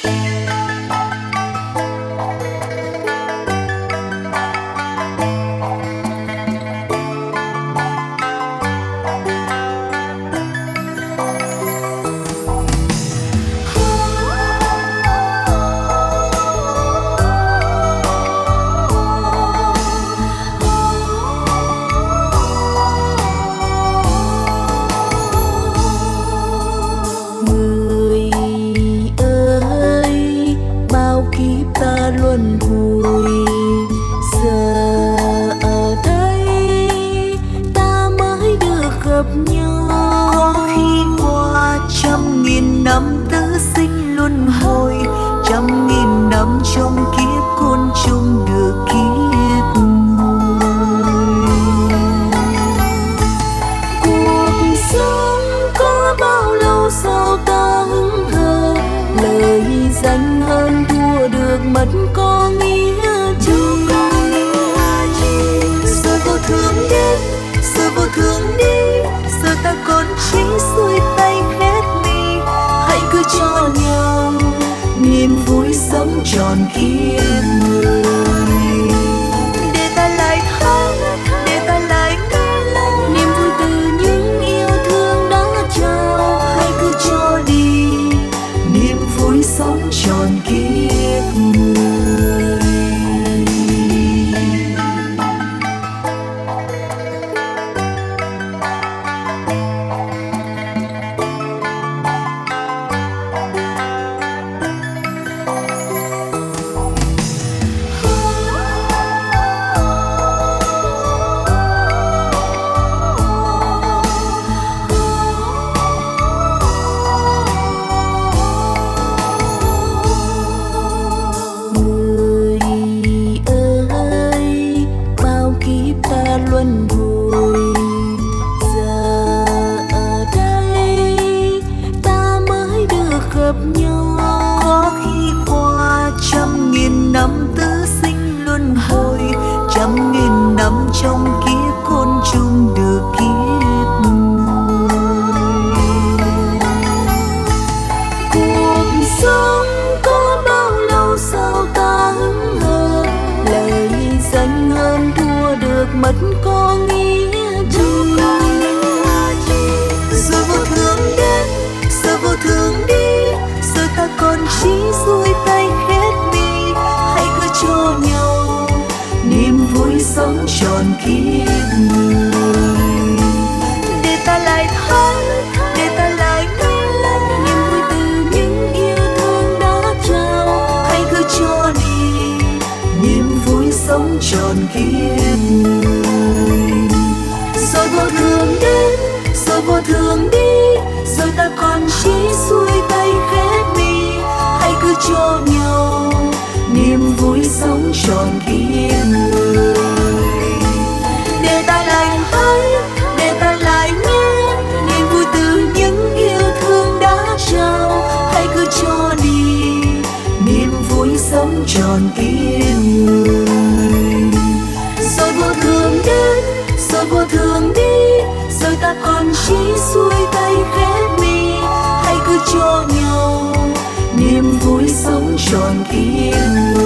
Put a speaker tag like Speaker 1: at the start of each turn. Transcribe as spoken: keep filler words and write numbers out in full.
Speaker 1: luân hồi. Giờ ở đây ta mới được gặp nhau, có khi qua trăm nghìn năm tứ sinh luân hồi, trăm nghìn năm trong kiếp côn trùng được kiếp người. Cuộc sống có bao lâu sao ta hững hờ, lời danh hơn thua được mất có nghĩa chung. Rồi vô thường đến, rồi vô thường đi, giờ ta còn chỉ xuôi tay khép mi. Hãy cứ cho nhau niềm vui sống tròn kiếp người, để ta lại hát, để ta lại nghe niềm vui từ những yêu thương đã trao. Hãy cứ cho đi niềm vui sống tròn kiếp người. Luân hồi giờ ở đây ta mới được gặp nhau, có khi qua trăm nghìn năm tứ sinh luân hồi, trăm nghìn năm trong kiếp côn trùng được kiếp người. Cuộc sống có bao lâu sao ta hững hờ, lời danh hơn thua được mất có nghĩa chung. Rồi vô thường đến, giờ vô thường đi, giờ ta còn chỉ xuôi tay khép mi. Hãy cứ cho nhau niềm vui sống tròn kiếp người, để ta lại hát, để ta lại nghe niềm vui từ những yêu thương đã trao. Hãy cứ cho đi niềm vui sống tròn kiếp người. Rồi vô thường đến, rồi vô thường đi, rồi ta còn chỉ xuôi tay khép mi. Hãy cứ cho nhau niềm vui sống tròn kiếp người, để ta lại hát, để ta lại nghe niềm vui từ những yêu thương đã trao. Hãy cứ cho đi niềm vui sống tròn kiếp người. Rồi vô thường đến, rồi vô thường đi, rồi ta còn chỉ xuôi tay khép mi. Hãy cứ cho nhau niềm vui sống tròn kiếp người.